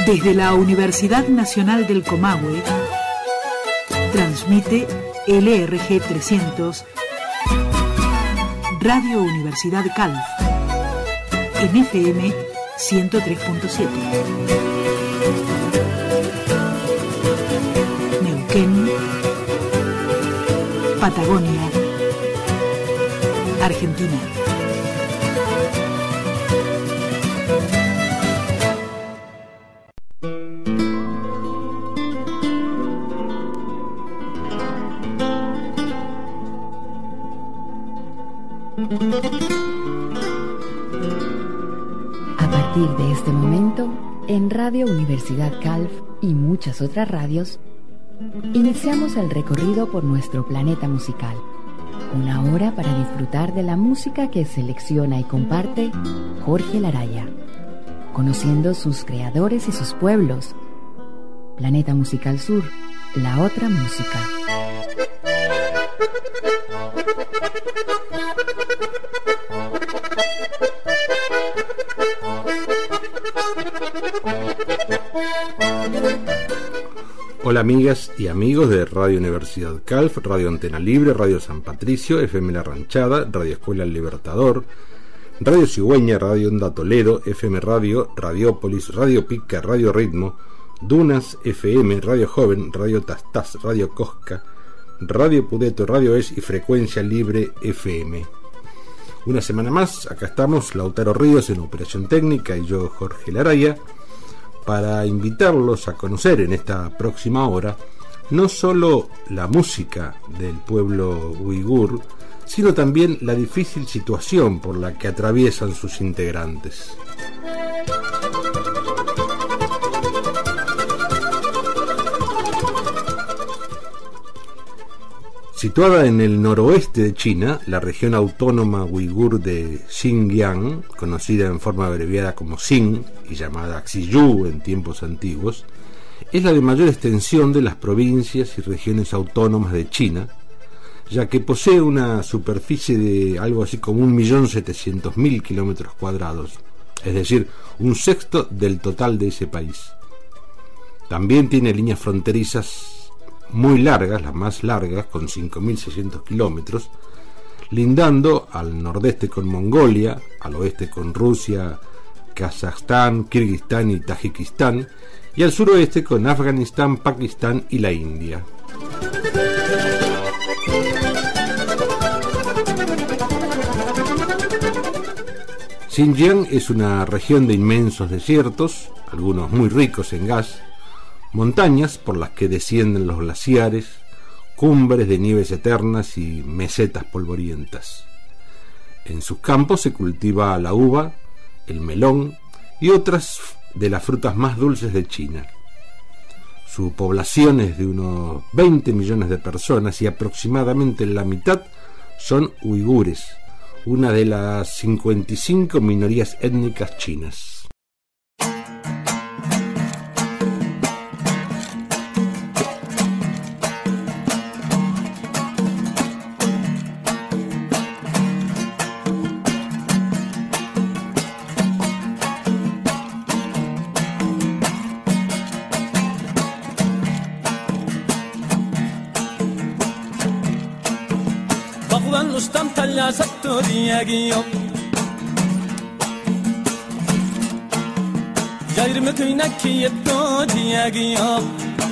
Desde la Universidad Nacional del Comahue, transmite LRG 300, Radio Universidad Calf, en FM 103.7. Neuquén, Patagonia, Argentina. A partir de este momento, en Radio Universidad Calf y muchas otras radios, iniciamos el recorrido por nuestro planeta musical. Una hora para disfrutar de la música que selecciona y comparte Jorge Laraya, conociendo sus creadores y sus pueblos. Planeta Musical Sur, la otra música. Hola amigas y amigos de Radio Universidad Calf, Radio Antena Libre, Radio San Patricio, FM La Ranchada, Radio Escuela El Libertador, Radio Cigüeña, Radio Onda Toledo, FM Radio, Radiópolis, Radio Pica, Radio Ritmo, Dunas FM, Radio Joven, Radio Tastás, Radio Cosca, Radio Pudeto, Radio Es y Frecuencia Libre FM. Una semana más, acá estamos, Lautaro Ríos en Operación Técnica y yo, Jorge Laraya, para invitarlos a conocer en esta próxima hora no solo la música del pueblo uigur, sino también la difícil situación por la que atraviesan sus integrantes. Situada en el noroeste de China, la región autónoma uigur de Xinjiang, conocida en forma abreviada como Xin y llamada Xiyu en tiempos antiguos, es la de mayor extensión de las provincias y regiones autónomas de China, ya que posee una superficie de algo así como 1.700.000 kilómetros cuadrados, es decir, un sexto del total de ese país. También tiene líneas fronterizas muy largas, las más largas, con 5.600 kilómetros, lindando al nordeste con Mongolia, al oeste con Rusia, Kazajstán, Kirguistán y Tayikistán, y al suroeste con Afganistán, Pakistán y la India. Xinjiang es una región de inmensos desiertos, algunos muy ricos en gas, montañas por las que descienden los glaciares, cumbres de nieves eternas y mesetas polvorientas. En sus campos se cultiva la uva, el melón y otras de las frutas más dulces de China. Su población es de unos 20 millones de personas y aproximadamente la mitad son uigures, una de las 55 minorías étnicas chinas. Gayrımı kıynak yetto diyagiyom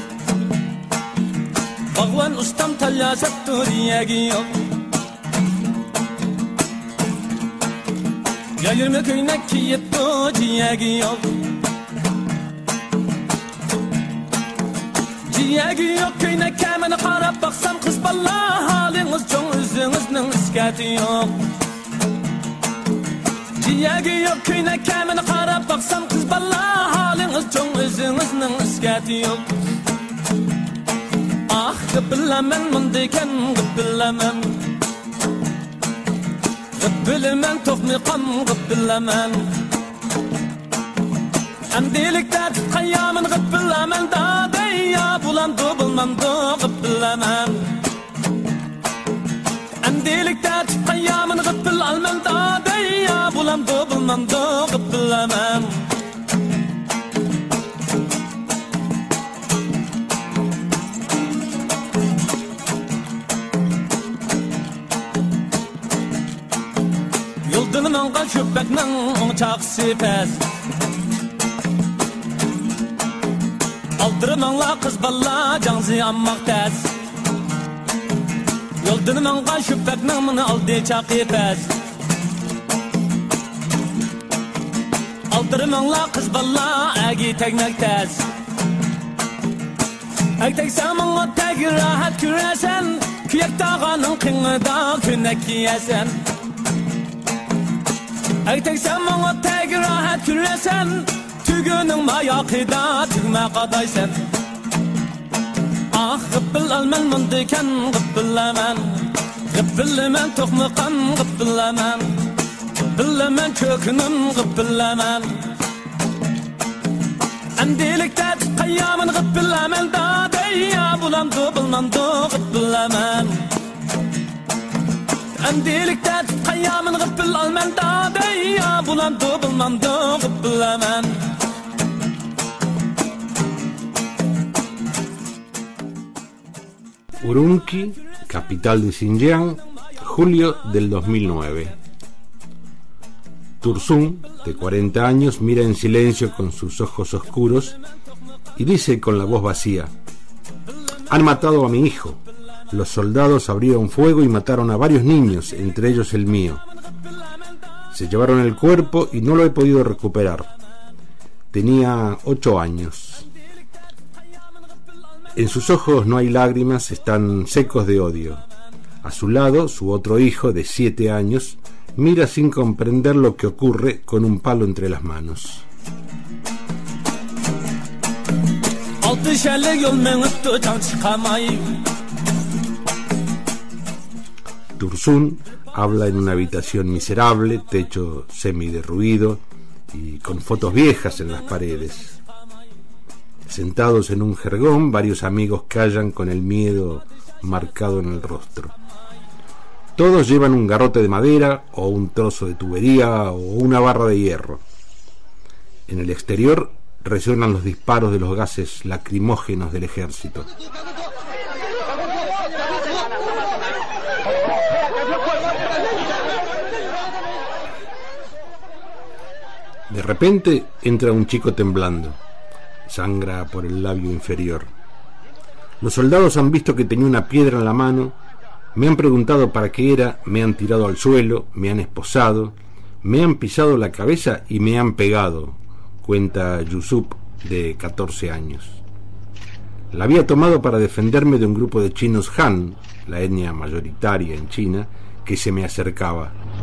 Bağvan ustam talya satto diyagiyom Gayrımı kıynak yetto diyagiyom Diyagiyom kıynak kamını qarab baksam kız balla haliniz çoğun özünüzün iskati yok Diyagi yok köyne kamını qarab baksam kız balla haliniz çoğun özünüzün iskati yok Ah gıbbillamen mındayken gıbbillamen Gıbbillamen toxmiqam gıbbillamen Amdilikta qayamin gıbbillamen dadayya bulandu bulmandu gıbbillamen Amdilikta qayamin gıbbillamen dadayya bulandu bulmandu gıbbillamen mangal şüpeknin çaqsı pes Aldırmanla kız balla canzı ammaq tez Yoldun mangal şüpeknin mını aldı çaqı pes Aldırmanla kız balla agi tekmek tez Tek samanga tek rahat küresen Küyek dağanın kıyıda künek giyesen Tek samanga tek rahat küresen Tügünün mayakida tügme kadaysen Ah gıbbıl almen mundiken gıbbıllaman Gıbbıllaman tohmukan gıbbıllaman Gıbbıllaman kökünün gıbbıllaman Endilikte kıyamın gıbbıllaman ya bulandı bulmandı gıbbılaman Endilikte kıyamın gıbbıl alman da ya bulandı bulmandı gıbbılaman Urumqi, capital de Xinjiang, julio del 2009. Tursun, de 40 años, mira en silencio con sus ojos oscuros y dice con la voz vacía: han matado a mi hijo. Los soldados abrieron fuego y mataron a varios niños, entre ellos el mío. Se llevaron el cuerpo y no lo he podido recuperar. Tenía 8 años. En sus ojos no hay lágrimas, están secos de odio. A su lado, su otro hijo de 7 años mira sin comprender lo que ocurre con un palo entre las manos. Tursun habla en una habitación miserable, techo semiderruido y con fotos viejas en las paredes. Sentados en un jergón, varios amigos callan con el miedo marcado en el rostro. Todos llevan un garrote de madera o un trozo de tubería o una barra de hierro. En el exterior resuenan los disparos de los gases lacrimógenos del ejército. De repente entra un chico temblando. Sangra por el labio inferior. Los soldados han visto que tenía una piedra en la mano, me han preguntado para qué era, me han tirado al suelo, me han esposado, me han pisado la cabeza y me han pegado, cuenta Yusup, de 14 años. La había tomado para defenderme de un grupo de chinos Han, la etnia mayoritaria en China, que se me acercaba.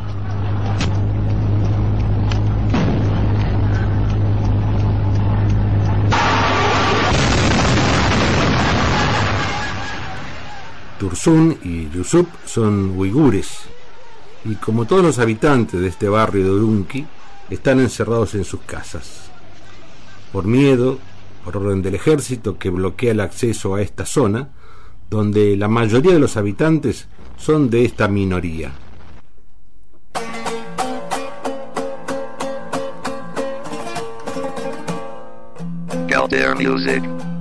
Tursun y Yusup son uigures y, como todos los habitantes de este barrio de Urumqi, están encerrados en sus casas. Por miedo, por orden del ejército que bloquea el acceso a esta zona, donde la mayoría de los habitantes son de esta minoría. Galder Music.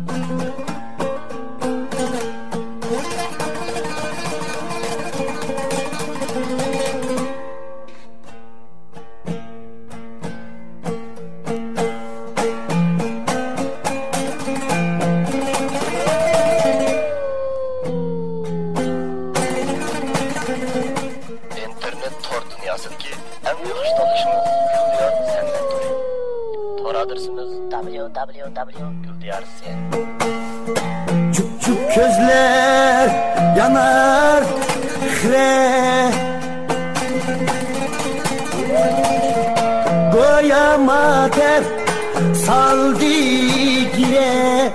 Küp küp gözler yanar hre Goya mater saldı gire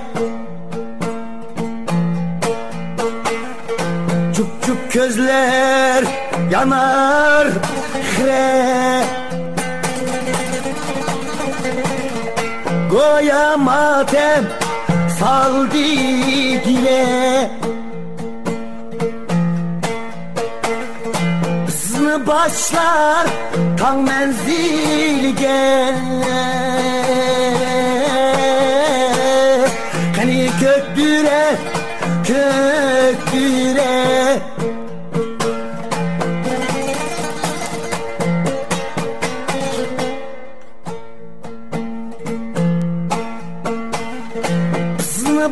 Küp küp gözler yanar hre Goya matem saldı dile Isını başlar kan menzilge Hani kökdüre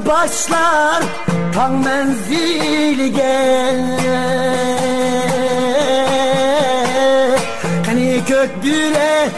başlar Tan menzili gel Hani kök büre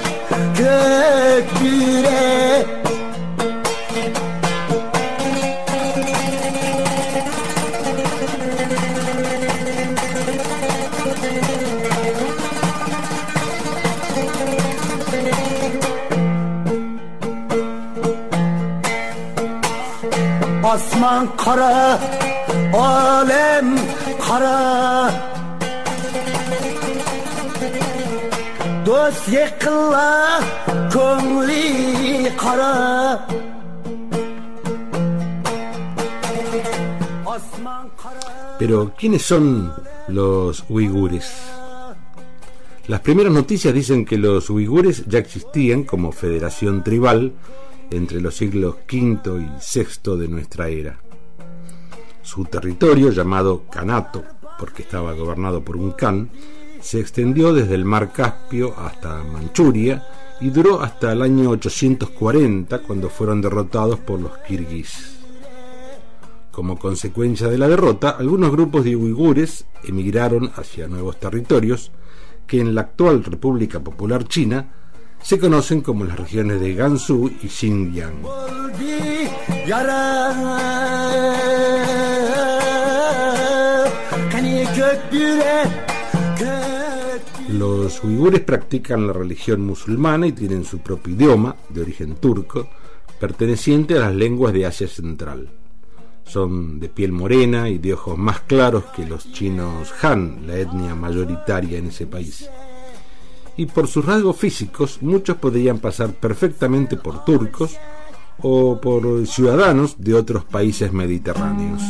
Asman kara, alem kara Dost yıkıla, köngli kara Asman kara. Pero, ¿quiénes son los uigures? Las primeras noticias dicen que los uigures ya existían como federación tribal entre los siglos V y VI de nuestra era. Su territorio, llamado Kanato, porque estaba gobernado por un Khan, se extendió desde el mar Caspio hasta Manchuria y duró hasta el año 840, cuando fueron derrotados por los kirguís. Como consecuencia de la derrota, algunos grupos de uigures emigraron hacia nuevos territorios que en la actual República Popular China se conocen como las regiones de Gansu y Xinjiang. Los uigures practican la religión musulmana y tienen su propio idioma, de origen turco, perteneciente a las lenguas de Asia Central. Son de piel morena y de ojos más claros que los chinos Han, la etnia mayoritaria en ese país. Y por sus rasgos físicos, muchos podrían pasar perfectamente por turcos o por ciudadanos de otros países mediterráneos.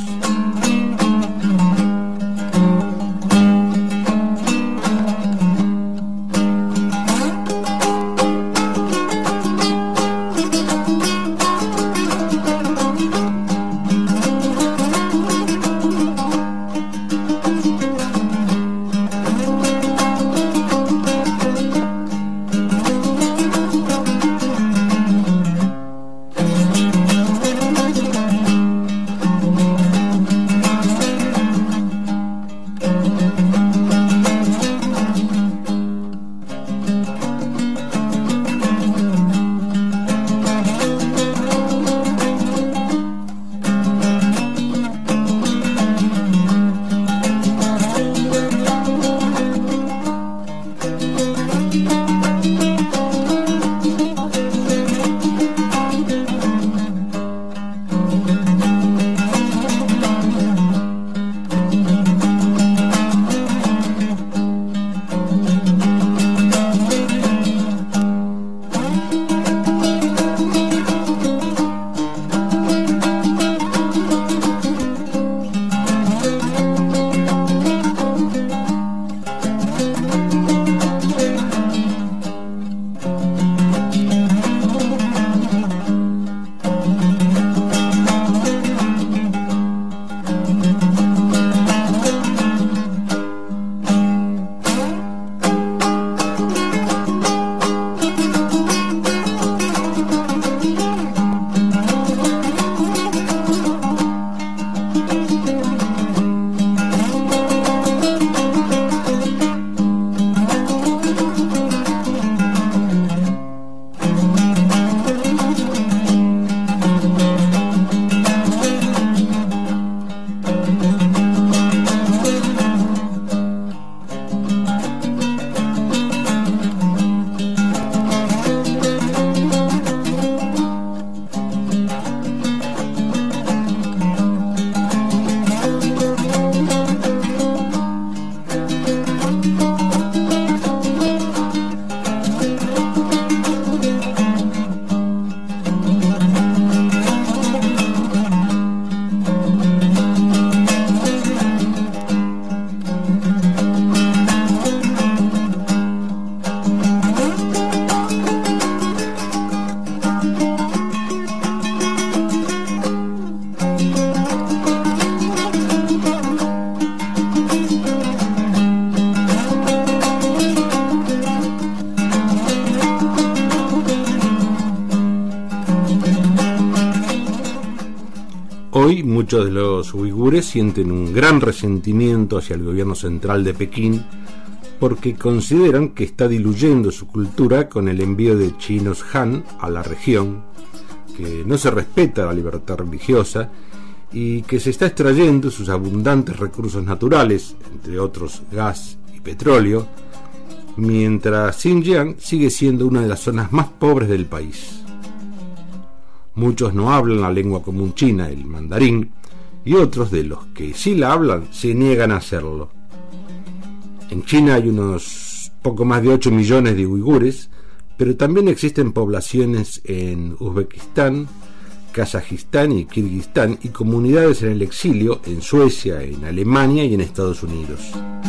Hoy muchos de los uigures sienten un gran resentimiento hacia el gobierno central de Pekín porque consideran que está diluyendo su cultura con el envío de chinos Han a la región, que no se respeta la libertad religiosa y que se está extrayendo sus abundantes recursos naturales, entre otros gas y petróleo, mientras Xinjiang sigue siendo una de las zonas más pobres del país. Muchos no hablan la lengua común china, el mandarín, y otros de los que sí la hablan se niegan a hacerlo. En China hay unos poco más de 8 millones de uigures, pero también existen poblaciones en Uzbekistán, Kazajistán y Kirguistán y comunidades en el exilio en Suecia, en Alemania y en Estados Unidos.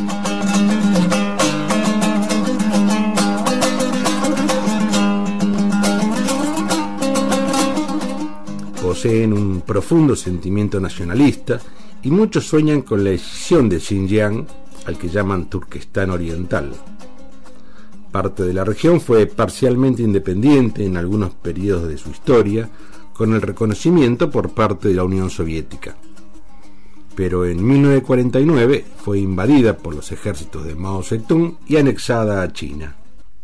Poseen un profundo sentimiento nacionalista y muchos sueñan con la escisión de Xinjiang, al que llaman Turquestán Oriental. Parte de la región fue parcialmente independiente en algunos periodos de su historia, con el reconocimiento por parte de la Unión Soviética. Pero en 1949 fue invadida por los ejércitos de Mao Zedong y anexada a China.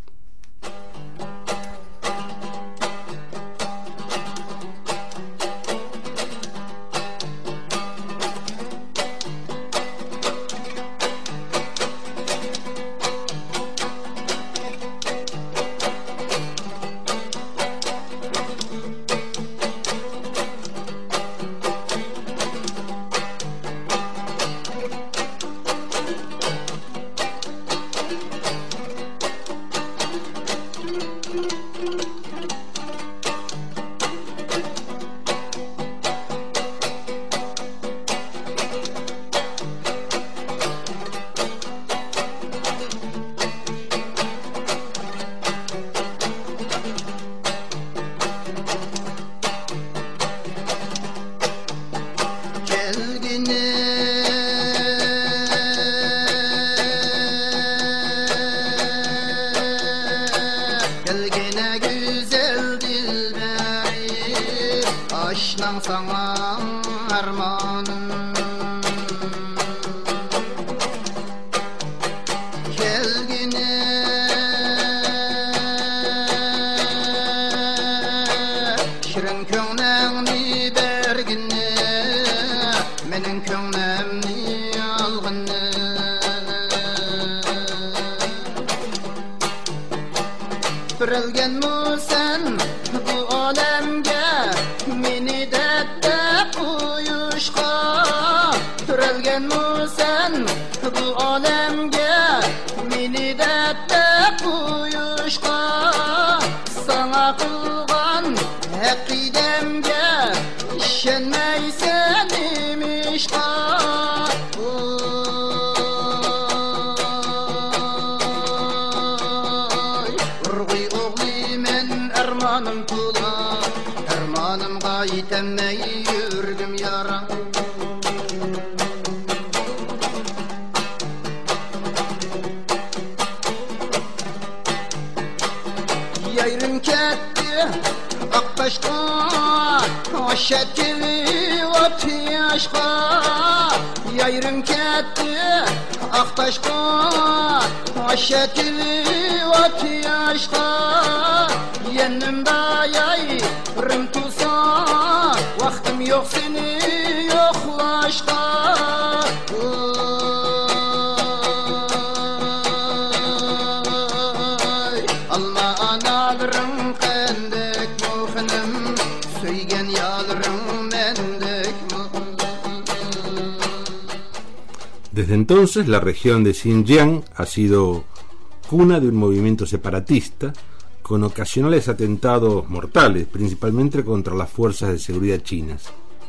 Desde entonces, la región de Xinjiang ha sido cuna de un movimiento separatista con ocasionales atentados mortales, principalmente contra las fuerzas de seguridad chinas.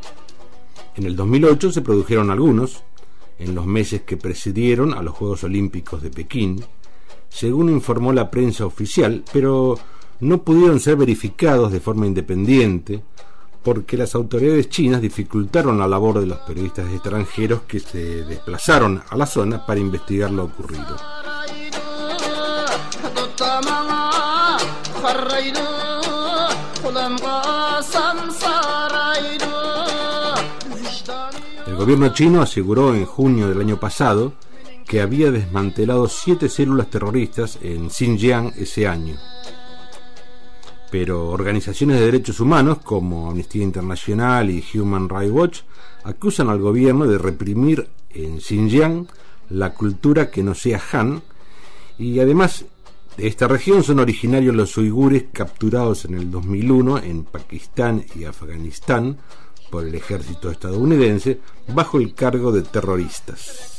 En el 2008 se produjeron algunos, en los meses que precedieron a los Juegos Olímpicos de Pekín, según informó la prensa oficial, pero no pudieron ser verificados de forma independiente porque las autoridades chinas dificultaron la labor de los periodistas extranjeros que se desplazaron a la zona para investigar lo ocurrido. gobierno chino aseguró en junio del año pasado que había desmantelado 7 células terroristas en Xinjiang ese año. Pero organizaciones de derechos humanos como Amnistía Internacional y Human Rights Watch acusan al gobierno de reprimir en Xinjiang la cultura que no sea Han, y además de esta región son originarios los uigures capturados en el 2001 en Pakistán y Afganistán por el ejército estadounidense bajo el cargo de terroristas.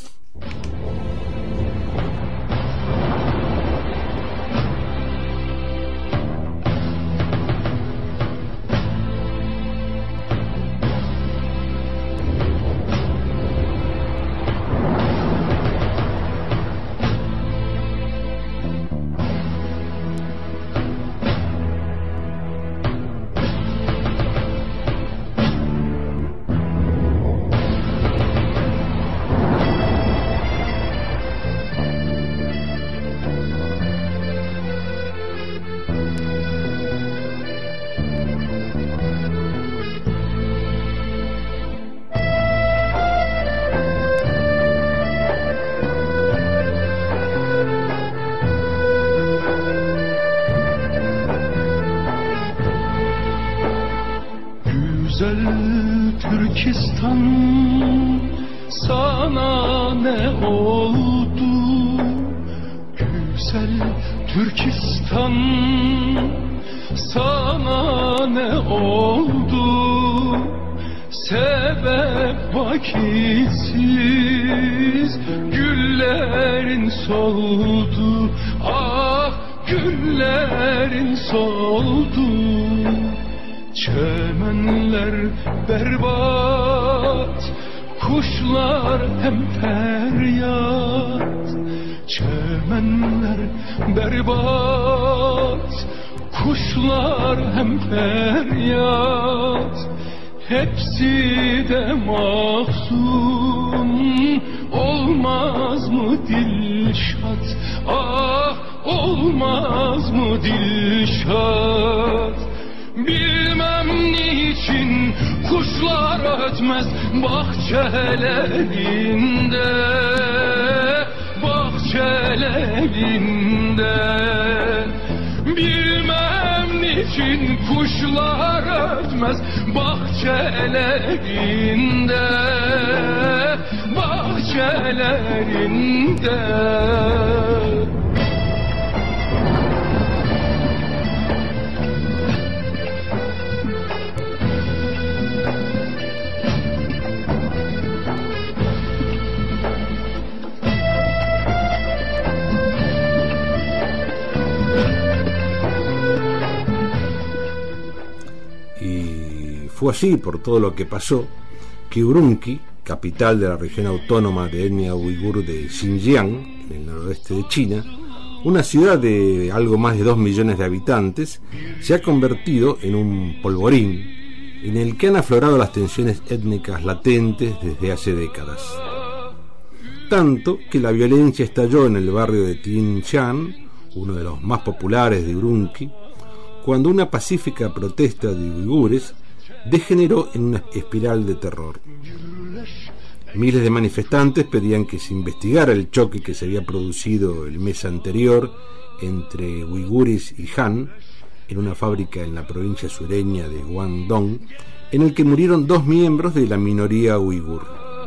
Türkistan sana ne oldu? Güzel Türkistan sana ne oldu? Sebep vakitsiz güllerin soldu. Ah güllerin soldu. Çemenler berbat, kuşlar hem feryat. Çemenler berbat, kuşlar hem feryat. Hepsi de mahzun, olmaz mı Dilşat? Ah olmaz mı Dilşat? Bilmem niçin kuşlar ötmez bahçelerinde, bahçelerinde. Bilmem niçin kuşlar ötmez bahçelerinde, bahçelerinde. Fue así, por todo lo que pasó, que Urumqi, capital de la región autónoma de etnia uigur de Xinjiang, en el noroeste de China, una ciudad de algo más de 2 millones de habitantes, se ha convertido en un polvorín en el que han aflorado las tensiones étnicas latentes desde hace décadas. Tanto que la violencia estalló en el barrio de Tianshan, uno de los más populares de Urumqi, cuando una pacífica protesta de uigures degeneró en una espiral de terror. Miles de manifestantes pedían que se investigara el choque que se había producido el mes anterior entre uigures y Han en una fábrica en la provincia sureña de Guangdong, en el que murieron 2 miembros de la minoría uigur.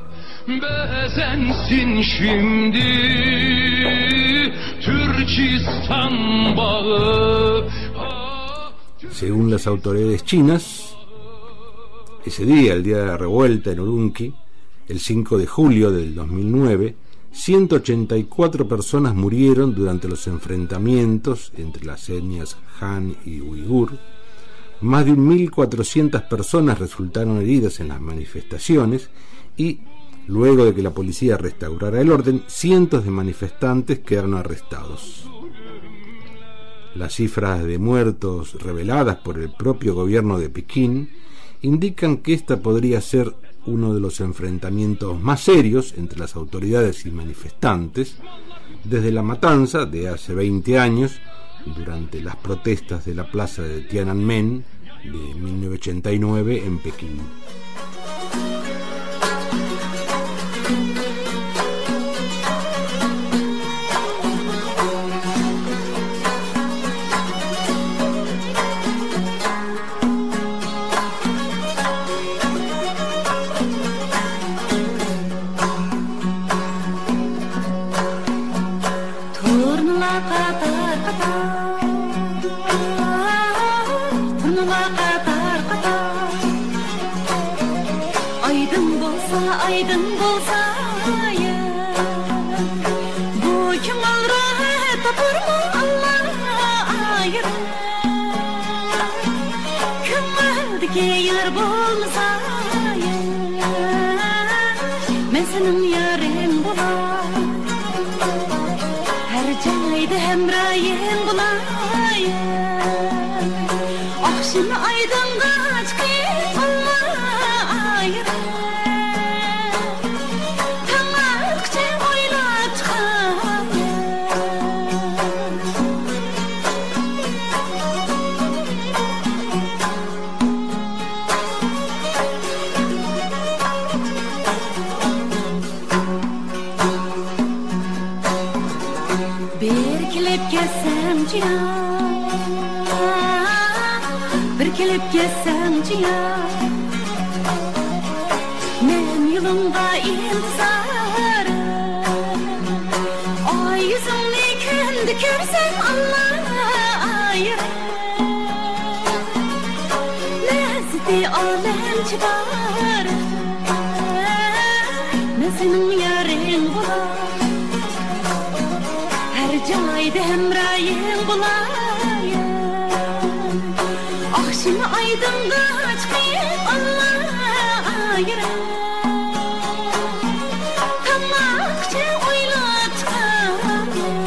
Según las autoridades chinas, ese día, el día de la revuelta en Urumqi, el 5 de julio del 2009, 184 personas murieron durante los enfrentamientos entre las etnias Han y Uigur. Más de 1.400 personas resultaron heridas en las manifestaciones y, luego de que la policía restaurara el orden, cientos de manifestantes quedaron arrestados. Las cifras de muertos reveladas por el propio gobierno de Pekín indican que esta podría ser uno de los enfrentamientos más serios entre las autoridades y manifestantes desde la matanza de hace 20 años durante las protestas de la plaza de Tiananmen de 1989 en Pekín. Yanıma kadar kadar Aydın bolsa ya Bu kim alır tapır mı Allah ayır Kümmeldeki yar bolsa ya Men senin yarın bular Her cayda hemrayın bular ya Akşam aydın kaçkı Allah ayır Bir kelip kessem ciyan Men yılımda intizarım Ay yüzümni kendi körsem Allah ayır Lezzeti alem çıkarım Ne senin yarın bular Her cayda hemrayın bulayım Akşam aydın kaçkıyım Allah ayırım Tamakçı oylatmam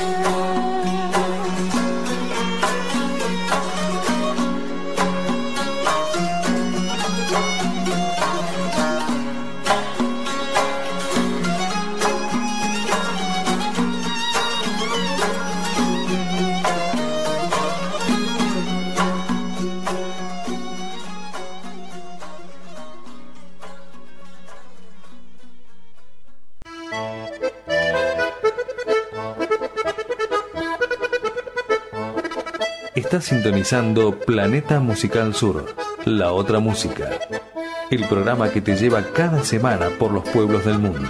Está sintonizando Planeta Musical Sur, la otra música. El programa que te lleva cada semana por los pueblos del mundo.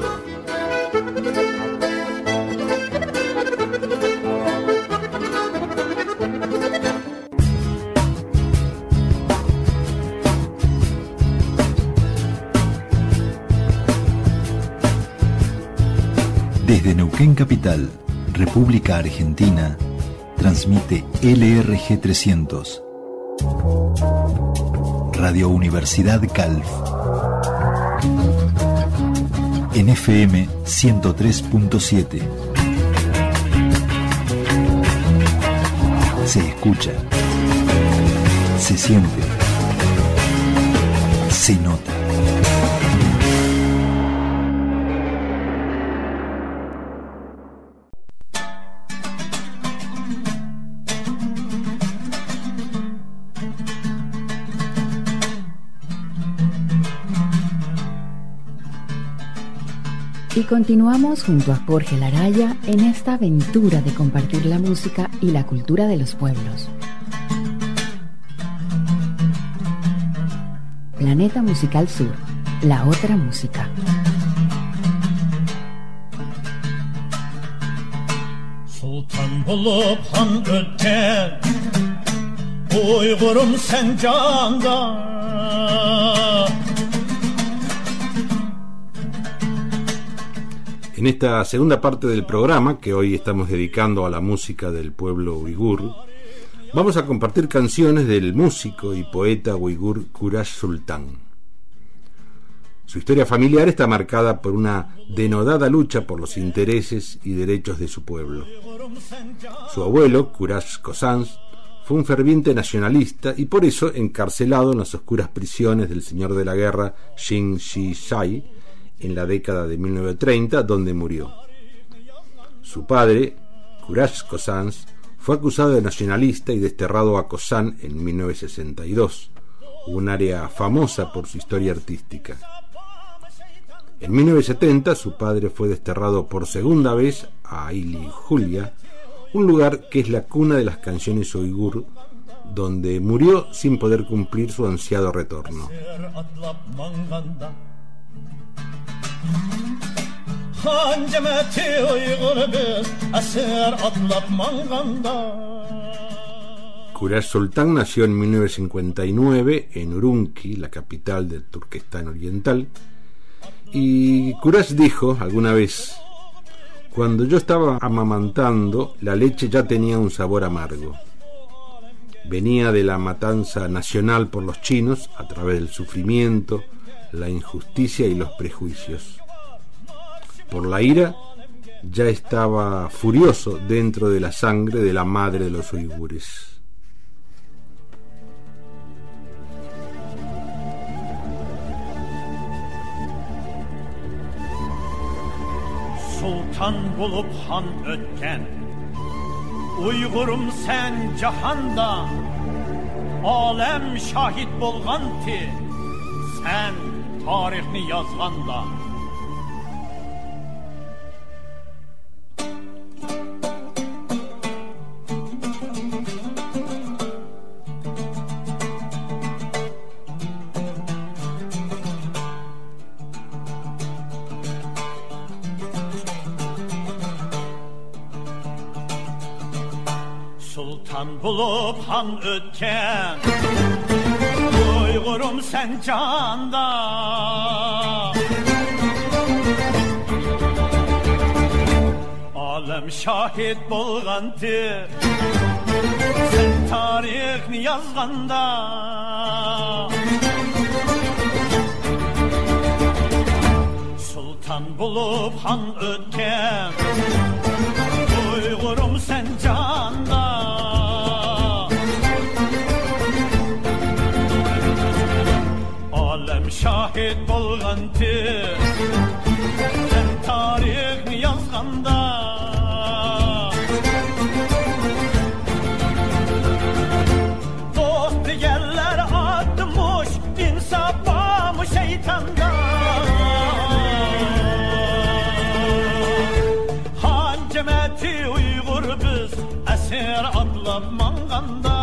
Desde Neuquén Capital, República Argentina, transmite LRG 300, Radio Universidad Calf, en FM 103.7. Se escucha, se siente, se nota. Y continuamos junto a Jorge Laraya en esta aventura de compartir la música y la cultura de los pueblos. Planeta Musical Sur, la otra música. Sultan bulup han öten Uygurum sen canda En esta segunda parte del programa, que hoy estamos dedicando a la música del pueblo uigur, vamos a compartir canciones del músico y poeta uigur Kurash Sultan. Su historia familiar está marcada por una denodada lucha por los intereses y derechos de su pueblo. Su abuelo, Kurash Kosans, fue un ferviente nacionalista y por eso encarcelado en las oscuras prisiones del señor de la guerra Shin Shi-sai en la década de 1930, donde murió. Su padre, Kurash Kosans, fue acusado de nacionalista y desterrado a Kosan en 1962, un área famosa por su historia artística. En 1970 su padre fue desterrado por segunda vez a Ili Julia, un lugar que es la cuna de las canciones uigur, donde murió sin poder cumplir su ansiado retorno. Kurash Sultan nació en 1959 en Urumqi, la capital del Turquestán Oriental, y Kurash dijo alguna vez: cuando yo estaba amamantando, la leche ya tenía un sabor amargo. Venía de la matanza nacional por los chinos a través del sufrimiento, la injusticia y los prejuicios. Por la ira, ya estaba furioso dentro de la sangre de la madre de los uigures. Sultan bulup han ötken Uygurum sen cahanda Alem şahit bolganti Sen tarihni yazganda Sultan bulup han ötken Uygurum sen canda Alem şahit bolganti Sen tarihni yazganda Sultan bulup han ötken Uygurum sen canda Alem şahit bolganti Sen tarihni yazganda Dost digerler atmış insafı mı şeytanda Han cemeti Uygur biz esir atlap manganda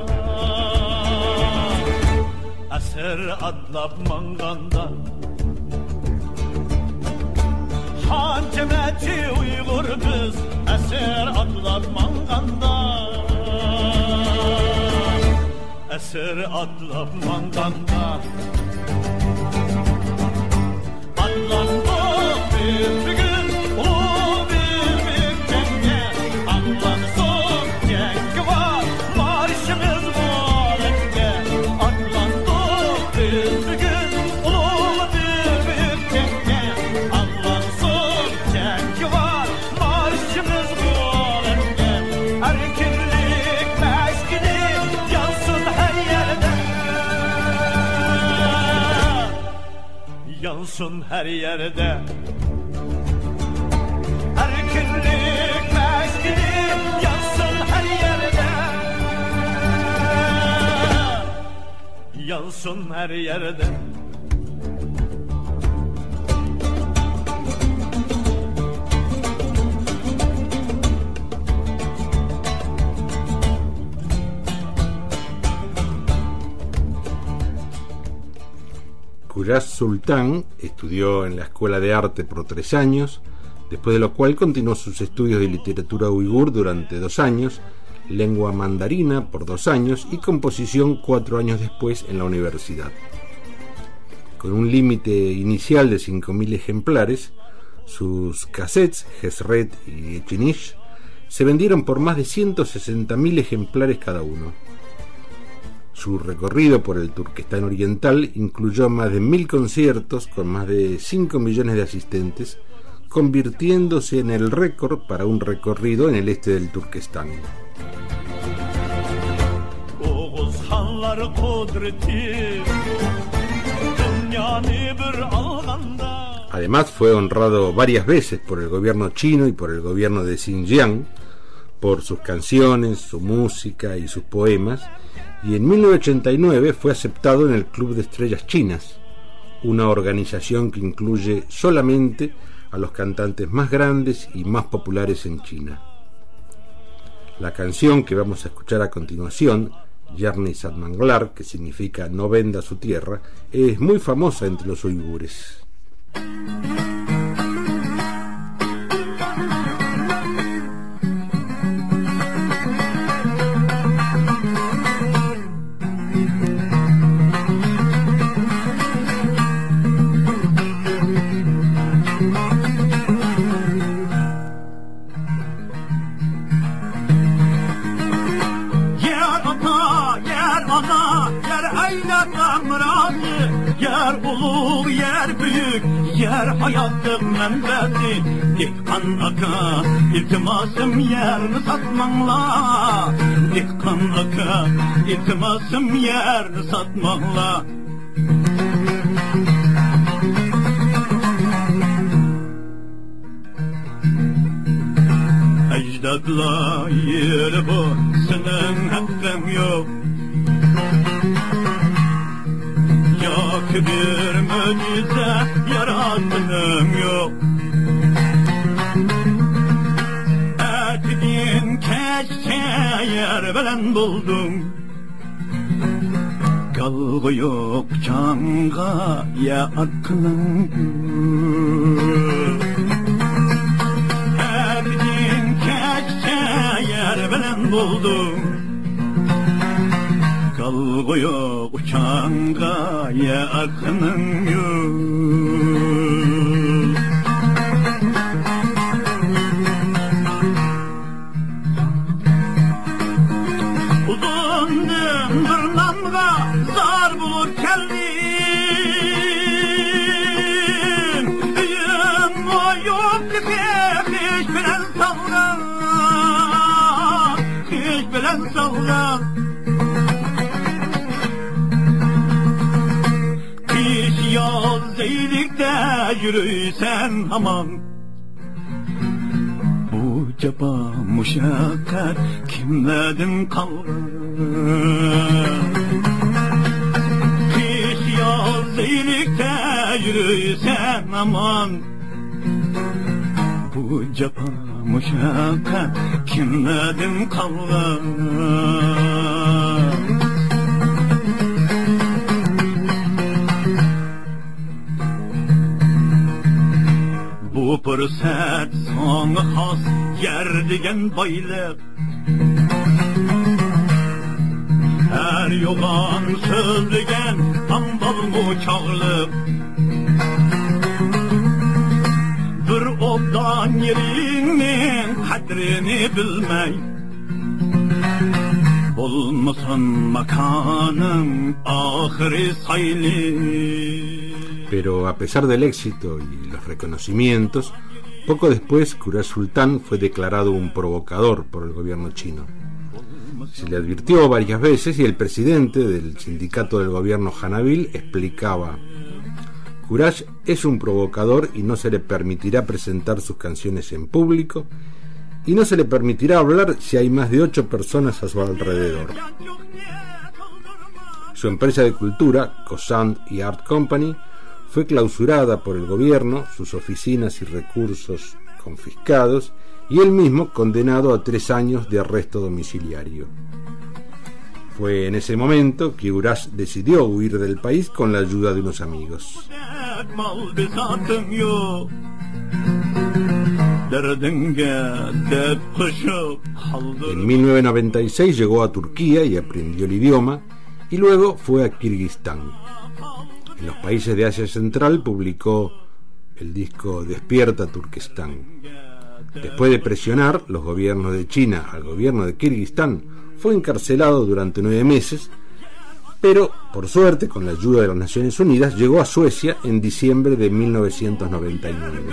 Esir atlap manganda Han cemeti Uygur biz esir atlap manganda Esir atlap manganda Atlandık bir gün o bir cenge Atlandık cengi var marşımız var enge Atlandık bir gün o bir cenge Atlandık cengi var marşımız var enge Erkinlik meşkini yansın her yerde Yansın her yerde Erkinlik meşkini yansın her yerde Yansın her yerde Kurash Sultan estudió en la Escuela de Arte por 3 años, después de lo cual continuó sus estudios de literatura uigur durante 2 años, lengua mandarina por 2 años y composición 4 años después en la universidad. Con un límite inicial de 5.000 ejemplares, sus cassettes, Hesret y Echinish, se vendieron por más de 160.000 ejemplares cada uno. Su recorrido por el Turquestán Oriental incluyó más de 1.000 conciertos con más de 5 millones de asistentes, convirtiéndose en el récord para un recorrido en el este del Turquestán. Además fue honrado varias veces por el gobierno chino y por el gobierno de Xinjiang por sus canciones, su música y sus poemas, y en 1989 fue aceptado en el Club de Estrellas Chinas, una organización que incluye solamente a los cantantes más grandes y más populares en China. La canción que vamos a escuchar a continuación, Yerni Satmanglar, que significa no venda su tierra, es muy famosa entre los uigures. ana yer aylatam razı yer ulug yer büyük yer hayatlık menbesi dikkan aka iltimasım yerini satmangla dikkan aka iltimasım yerini satmangla ecdadla yeri bu senin hakkın yok yok bir mucize yaratınım yok etkin keşke yer bilen buldum kalgı yok çanga ya aklım bilen buldum kalgı yok uçanga ya akının yok uzun bir namga zar bulup geldin yım o yok hiç bilen savran bilen savran kış yaz iyilikte yürüysen aman bu cepa muşakkat kimlerden kalır kış yaz iyilikte yürüysen aman bu cepa muşakkat kimlerden kalır bu fırsat sana has yer degen baylık her yolan söz degen ambal mı çağlık bir obdan yerinin kadrini bilmey bulmasın makanım ahiri sayli. Pero a pesar del éxito y los reconocimientos, poco después Quraysh Sultan fue declarado un provocador por el gobierno chino. Se le advirtió varias veces y el presidente del sindicato del gobierno Hanabil explicaba: Quraysh es un provocador y no se le permitirá presentar sus canciones en público y no se le permitirá hablar si hay más de 8 personas a su alrededor. Su empresa de cultura, Khorsand y Art Company, fue clausurada por el gobierno, sus oficinas y recursos confiscados, y él mismo condenado a 3 años de arresto domiciliario. Fue en ese momento que Quraysh decidió huir del país con la ayuda de unos amigos. En 1996 llegó a Turquía y aprendió el idioma, y luego fue a Kirguistán. En los países de Asia Central publicó el disco Despierta Turquestán. Después de presionar los gobiernos de China al gobierno de Kirguistán, fue encarcelado durante 9 meses, pero por suerte, con la ayuda de las Naciones Unidas, llegó a Suecia en diciembre de 1999.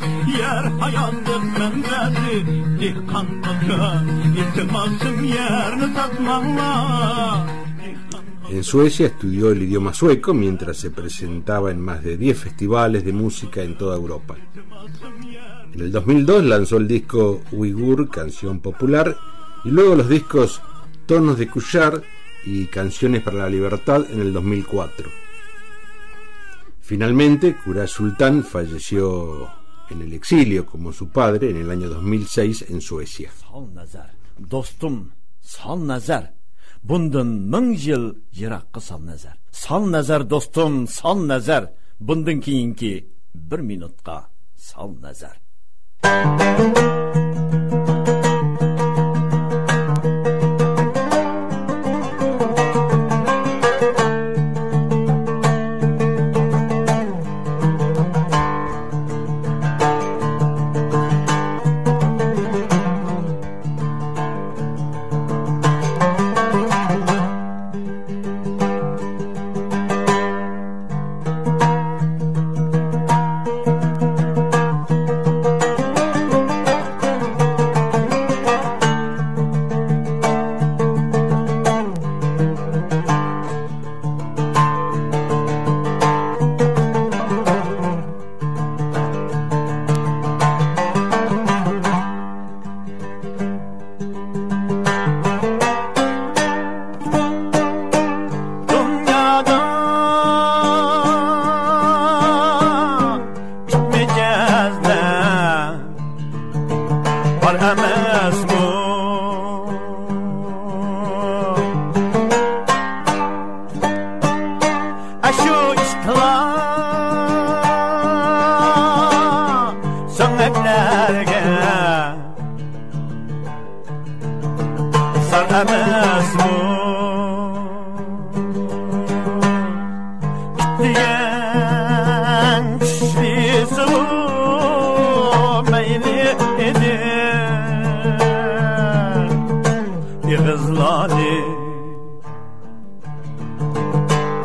En Suecia estudió el idioma sueco mientras se presentaba en más de 10 festivales de música en toda Europa. En el 2002 lanzó el disco Uigur, canción popular, y luego los discos Tonos de Kuyar y Canciones para la Libertad en el 2004. Finalmente, Quraysh Sultan falleció en el exilio como su padre en el año 2006 en Suecia. Bundan 1000 yil yiroqqa sol nazar. Sol nazar do'stim, sol nazar. Bundan keyingi 1 minutga sol nazar.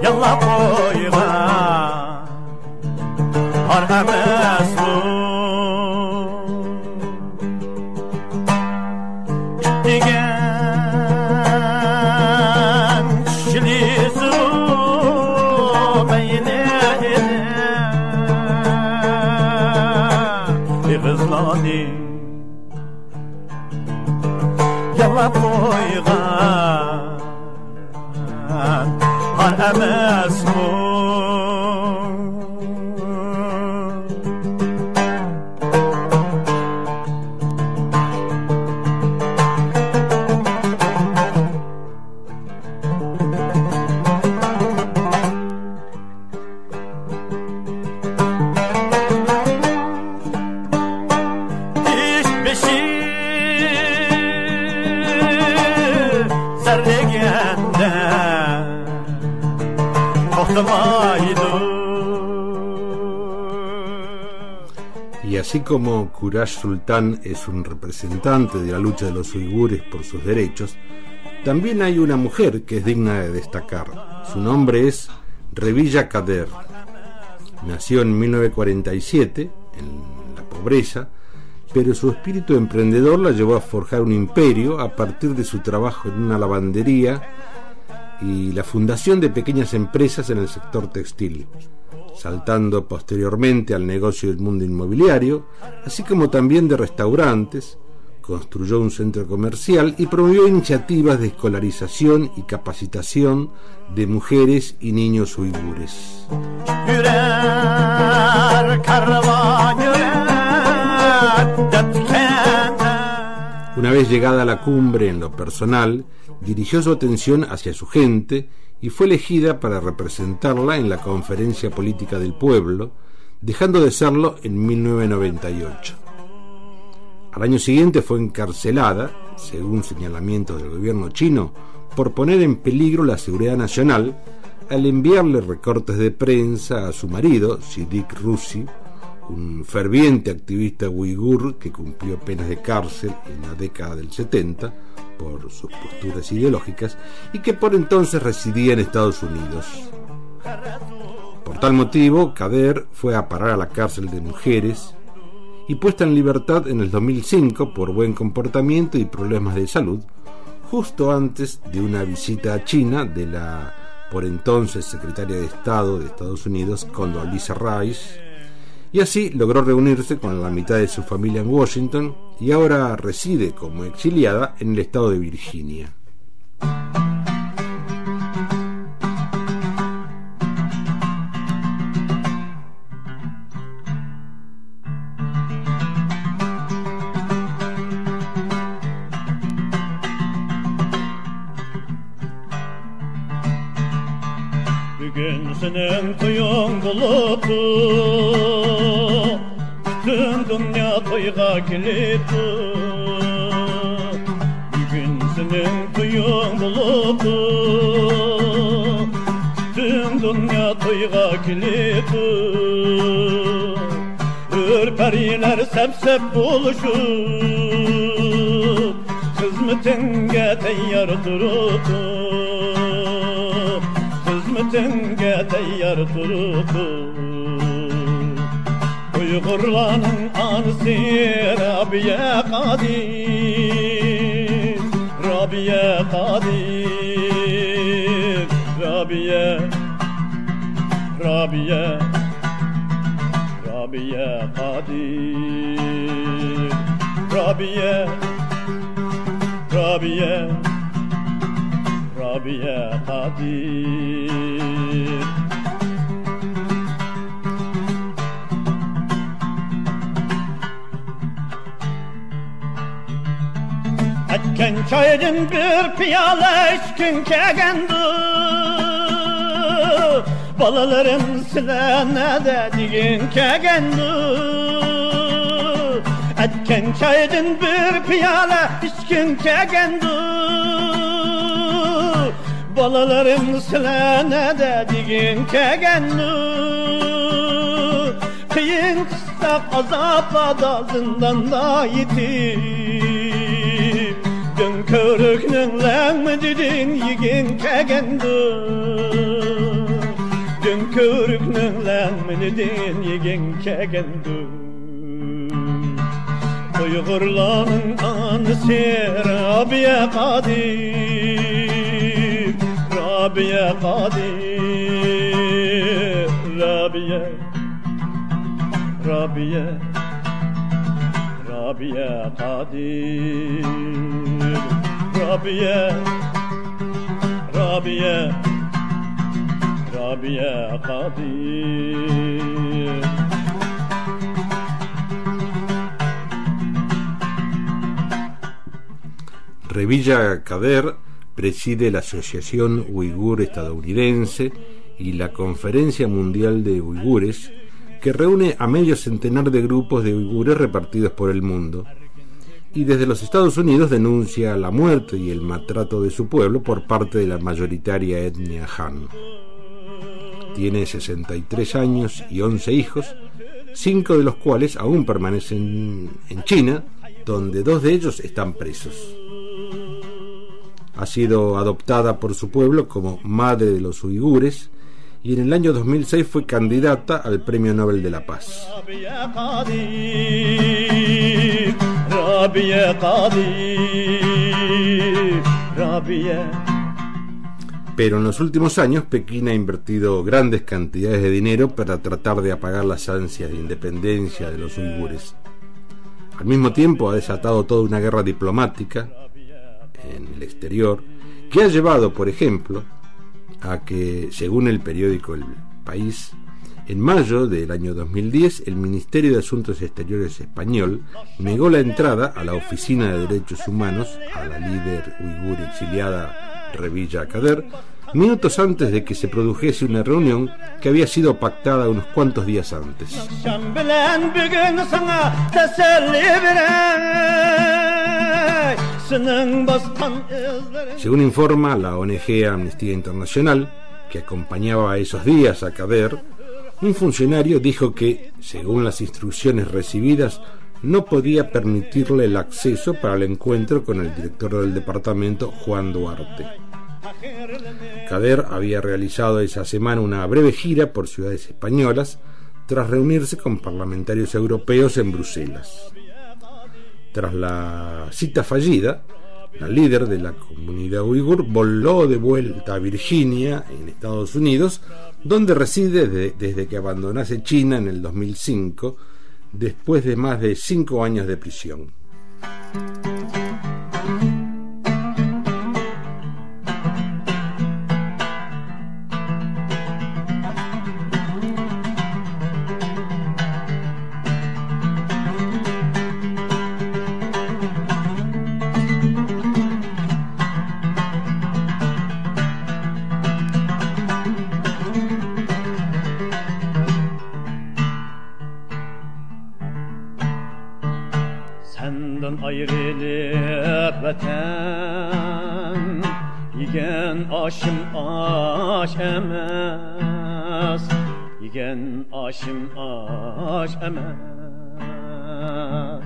yalla koygan har emas bu digen şilisu beyne kızlani yalla koygan har emas bu Y así como Kurash Sultan es un representante de la lucha de los uigures por sus derechos, también hay una mujer que es digna de destacar. Su nombre es Revilla Kader. Nació en 1947, en la pobreza, pero su espíritu emprendedor la llevó a forjar un imperio a partir de su trabajo en una lavandería y la fundación de pequeñas empresas en el sector textil, saltando posteriormente al negocio del mundo inmobiliario, así como también de restaurantes. Construyó un centro comercial y promovió iniciativas de escolarización y capacitación de mujeres y niños uigures. Una vez llegada a la cumbre en lo personal, dirigió su atención hacia su gente y fue elegida para representarla en la Conferencia Política del Pueblo, dejando de serlo en 1998. Al año siguiente fue encarcelada, según señalamientos del gobierno chino, por poner en peligro la seguridad nacional al enviarle recortes de prensa a su marido, Siddiq Rusi, un ferviente activista uigur que cumplió penas de cárcel en la década del 70 por sus posturas ideológicas y que por entonces residía en Estados Unidos. Por tal motivo, Kader fue a parar a la cárcel de mujeres y puesta en libertad en el 2005 por buen comportamiento y problemas de salud, justo antes de una visita a China de la por entonces secretaria de Estado de Estados Unidos, Condoleezza Rice, y así logró reunirse con la mitad de su familia en Washington y ahora reside como exiliada en el estado de Virginia. Bugün senin toyun buluptu, bütün dünya toyga kilipti. Bugün senin toyun buluptu, bütün dünya toyga kilipti. Ürperiler sep buluşup, hizmetine teyyar duruptu. Hizmetine teyyar duruptu. Uygurlarning anısı Rabia Kadir, Rabia Kadir, Rabia, Rabia, Rabia Kadir, Rabia, Rabia, Rabia Kadir. Etken çaydan bir piyale içkin kegendi, balalarım silene de digin kegendi. Etken çaydan bir piyale içkin kegendi, balalarım silene de digin kegendi. Kıyın kıssak azapla da zindanda yitip, dün körüknün lan mı dedin yigin kegendi. körüknünglen meniden yegen kegendu Uygurlarning anisi Rabia Qadir Rabia Qadir Rabia Rabia Rabia Qadir Rabia Rabia Rabia Qadir Revilla Kader preside la Asociación Uigur Estadounidense y la Conferencia Mundial de Uigures, que reúne a medio centenar de grupos de uigures repartidos por el mundo, y desde los Estados Unidos denuncia la muerte y el maltrato de su pueblo por parte de la mayoritaria etnia Han. Tiene 63 años y 11 hijos, 5 de los cuales aún permanecen en China, donde 2 de ellos están presos. Ha sido adoptada por su pueblo como madre de los uigures y en el año 2006 fue candidata al Premio Nobel de la Paz. Pero en los últimos años Pekín ha invertido grandes cantidades de dinero para tratar de apagar las ansias de independencia de los uigures. Al mismo tiempo ha desatado toda una guerra diplomática en el exterior que ha llevado, por ejemplo, a que, según el periódico El País, en mayo del año 2010 el Ministerio de Asuntos Exteriores español negó la entrada a la Oficina de Derechos Humanos a la líder uigur exiliada Revilla Kader, minutos antes de que se produjese una reunión que había sido pactada unos cuantos días antes. Según informa la ONG Amnistía Internacional, que acompañaba esos días a Kader, un funcionario dijo que, según las instrucciones recibidas, no podía permitirle el acceso para el encuentro con el director del departamento, Juan Duarte. Kader había realizado esa semana una breve gira por ciudades españolas tras reunirse con parlamentarios europeos en Bruselas. Tras la cita fallida, la líder de la comunidad uigur voló de vuelta a Virginia, en Estados Unidos, donde reside desde que abandonase China en el 2005, después de más de 5 años de prisión. Ayrılıp vatan yigen aşım aş emez yigen aşım aş emez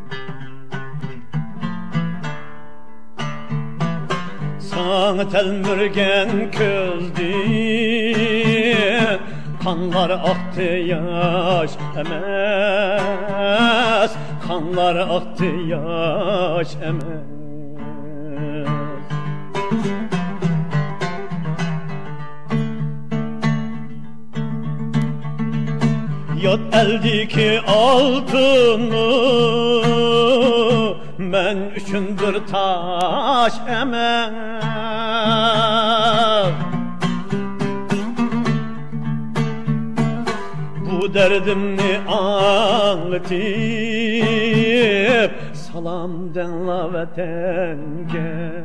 Sana telmürgen közdü kanlar aktı yaş emez Kanlar aktı yaş emez Yat eldeki altını men üçün bir taş emez Bu derdimni anlatıp Salam denla vatenge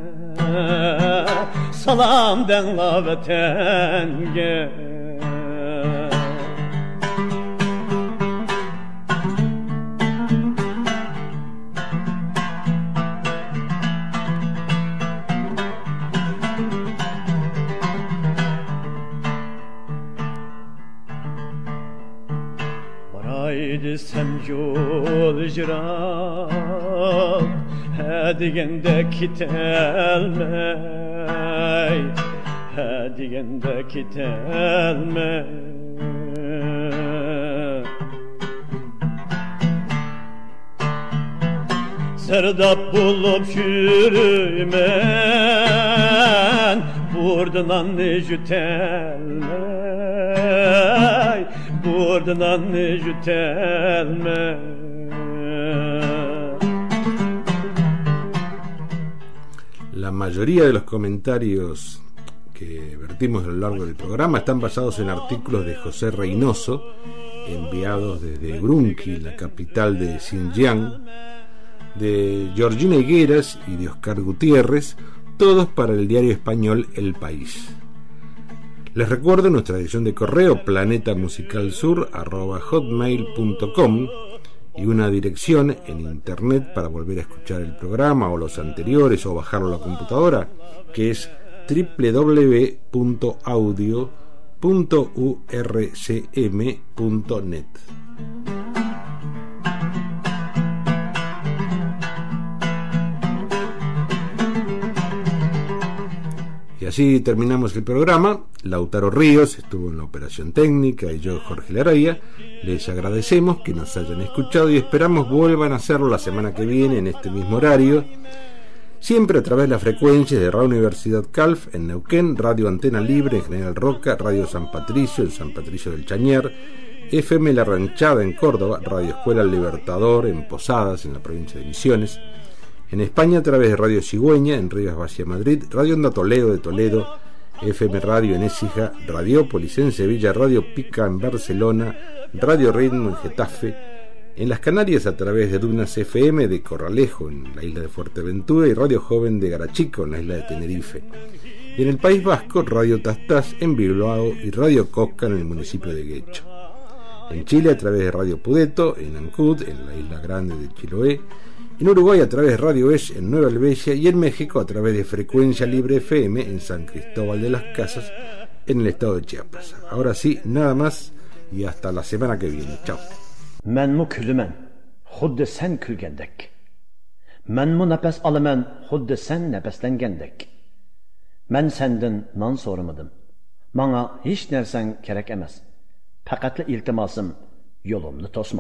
Salam denla vatenge Sen yol icraat Edigende kitelmey degende kitelme Serdap bulup yürümen Burdunan jütelme Burdunan jütelme La mayoría de los comentarios que vertimos a lo largo del programa están basados en artículos de José Reynoso, enviados desde Urumqi, la capital de Xinjiang, de Georgina Higueras y de Oscar Gutiérrez, todos para el diario español El País. Les recuerdo nuestra dirección de correo planetamusicalsur@hotmail.com y una dirección en internet para volver a escuchar el programa o los anteriores o bajarlo a la computadora, que es www.audio.urcm.net. Y así terminamos el programa. Lautaro Ríos estuvo en la operación técnica y yo, Jorge Laraya. Les agradecemos que nos hayan escuchado y esperamos vuelvan a hacerlo la semana que viene en este mismo horario, siempre a través de las frecuencias de Radio Universidad Calf en Neuquén, Radio Antena Libre en General Roca, Radio San Patricio en San Patricio del Chañar, FM La Ranchada en Córdoba, Radio Escuela El Libertador en Posadas en la provincia de Misiones, en España a través de Radio Cigüeña en Rivas Vacia Madrid, Radio Onda Toledo de Toledo, FM Radio en Écija, Radiópolis en Sevilla, Radio Pica en Barcelona, Radio Ritmo en Getafe, en las Canarias a través de Dunas FM de Corralejo en la isla de Fuerteventura y Radio Joven de Garachico en la isla de Tenerife, y en el País Vasco Radio Tastás en Bilbao y Radio Cosca en el municipio de Guecho, en Chile a través de Radio Pudeto en Ancud en la isla grande de Chiloé, en Uruguay a través de Radio Esh en Nueva Helvecia y en México a través de Frecuencia Libre FM en San Cristóbal de las Casas en el estado de Chiapas. Ahora sí, nada más y hasta la semana que viene. Chao. Menmu külümen, xuddi sen külgendek. Menmu nefes alımen, xuddi sen nefeslengendek. Men senden nan sormadım. Bana hiç nersen gerek emas. Faqatla iltimasım, yolumni tosma.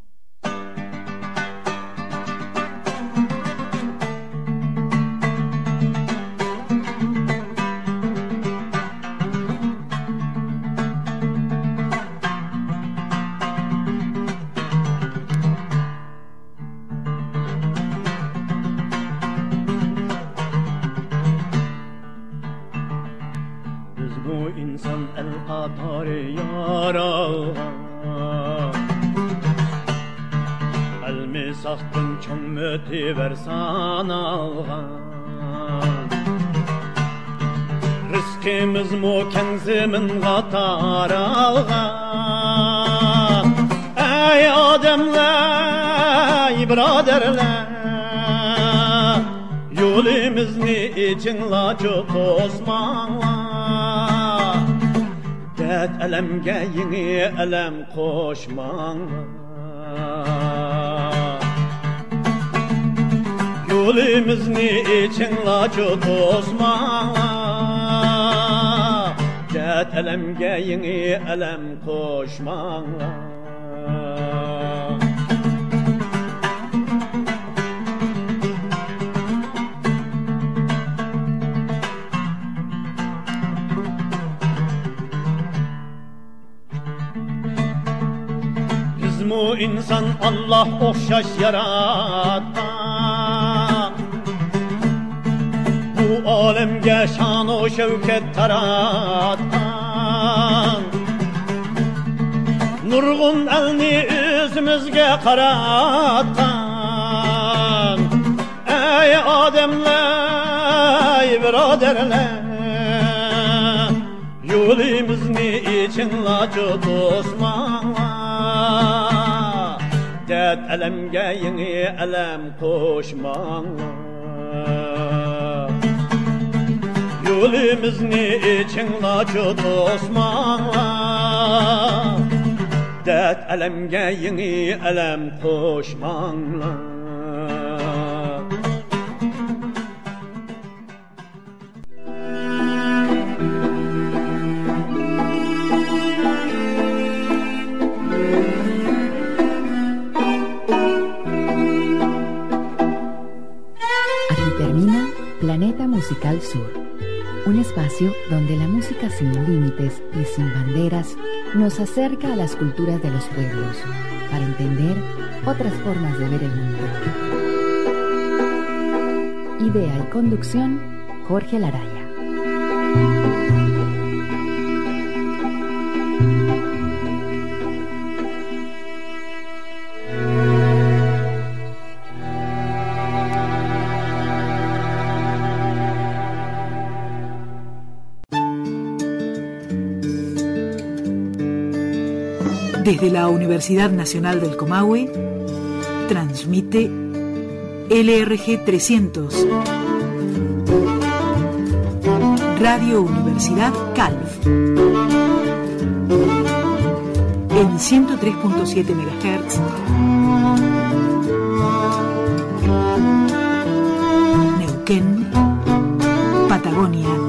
Sahtın çömmeti versan alğan Rızkımız mu kenzimin qatar alğan Ey ademler, braderler Yolimizni için lacı tozmanlar Dert elemge yeni elem koşmanlar Yolimizni için lacı tozma Cet elemge yeni elem koşma Bizmu insan Allah okşaş yarattan Bu alemge şan-ı şevket tarattan Nurgun elni üzümüzge karattan Ey ademler, braderler Yolimizni için lacı tozmanlar Dert elemge yeni elem koşmanlar Yolimizni için lacı tozmanlar Dert elemge yeni elem koşmanlar música sin límites y sin banderas nos acerca a las culturas de los pueblos para entender otras formas de ver el mundo. Idea y conducción, Jorge Laraya. Desde la Universidad Nacional del Comahue, transmite LRG 300, Radio Universidad Calf, en 103.7 MHz, Neuquén, Patagonia.